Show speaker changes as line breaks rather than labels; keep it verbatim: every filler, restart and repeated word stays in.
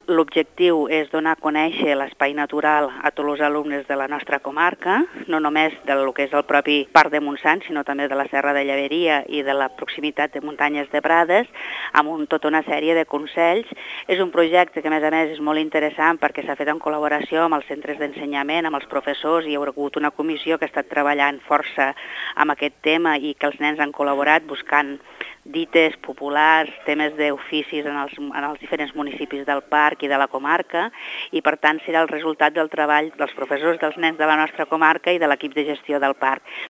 L'objectiu és donar a conèixer l'espai natural a tots els alumnes de la nostra comarca, no només del que és el propi Parc de Montsant, sinó també de la Serra de Lleveria i de la proximitat de Muntanyes de Prades, amb un, tota una sèrie de consells. És un projecte que, a més a més, és molt interessant perquè s'ha fet en col·laboració amb els centres d'ensenyament, amb els professors, i hi ha hagut una comissió que ha estat treballant força amb aquest tema i que els nens han col·laborat buscant dites populars, temes d'oficis en els, en els diferents municipis del parc i de la comarca, i per tant serà el resultat del treball dels professors, dels nens de la nostra comarca i de l'equip de gestió del parc.